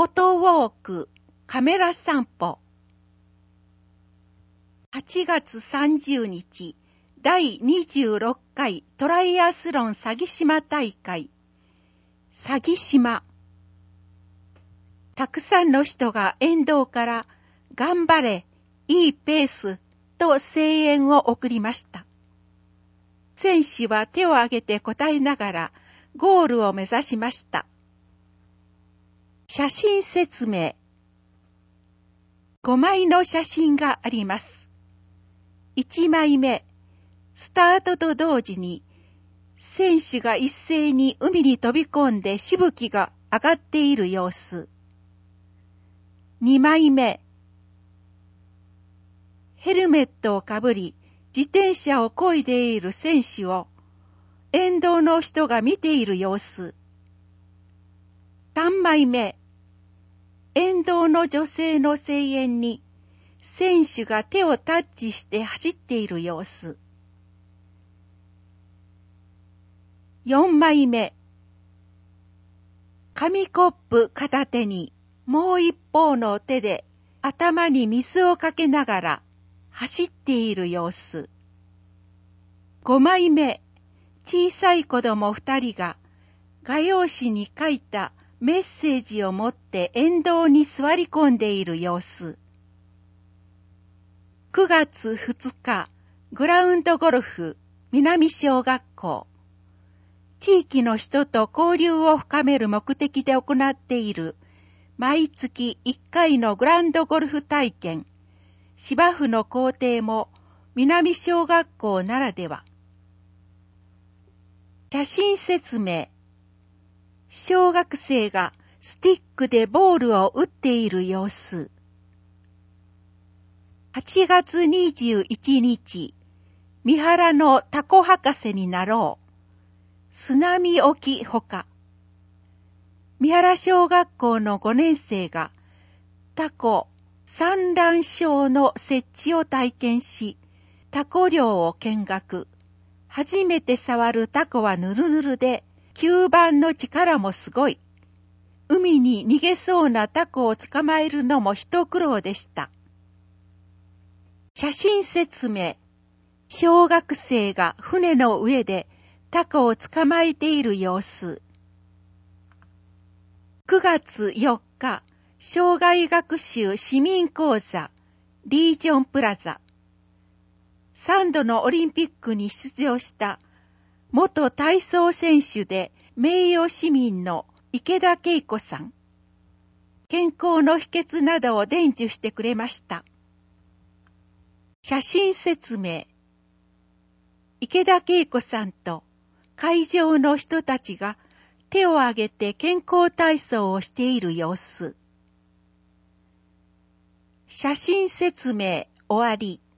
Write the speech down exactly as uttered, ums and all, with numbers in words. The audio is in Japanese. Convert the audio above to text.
フォトウォークカメラ散歩。はちがつさんじゅうにち、だいにじゅうろっかいトライアスロン鷺島大会。鷺島。たくさんの人が沿道から頑張れ、いいペースと声援を送りました。選手は手を挙げて答えながらゴールを目指しました。写真説明。ごまいの写真があります。いちまいめ、スタートと同時に選手が一斉に海に飛び込んでしぶきが上がっている様子。にまいめ、ヘルメットをかぶり自転車を漕いでいる選手を沿道の人が見ている様子。さんまいめ、沿道の女性の声援に選手が手をタッチして走っている様子。よんまいめ、紙コップ片手にもう一方の手で頭に水をかけながら走っている様子。ごまいめ、小さい子供二人が画用紙に書いたメッセージを持って沿道に座り込んでいる様子。くがつふつか、グラウンドゴルフ南小学校。地域の人と交流を深める目的で行っている毎月いっかいのグラウンドゴルフ体験。芝生の校庭も南小学校ならでは。写真説明。小学生がスティックでボールを打っている様子。はちがつにじゅういちにち、三原のタコ博士になろう。津波沖ほか。三原小学校のごねんせいがタコ産卵床の設置を体験し、タコ漁を見学。初めて触るタコはヌルヌルで、吸盤の力もすごい。海に逃げそうなタコを捕まえるのも一苦労でした。写真説明。小学生が船の上でタコを捕まえている様子。くがつよっか、障害学習市民講座リージョンプラザ。さんどのオリンピックに出場した元体操選手で名誉市民の池田恵子さん。健康の秘訣などを伝授してくれました。写真説明。池田恵子さんと会場の人たちが手を挙げて健康体操をしている様子。写真説明終わり。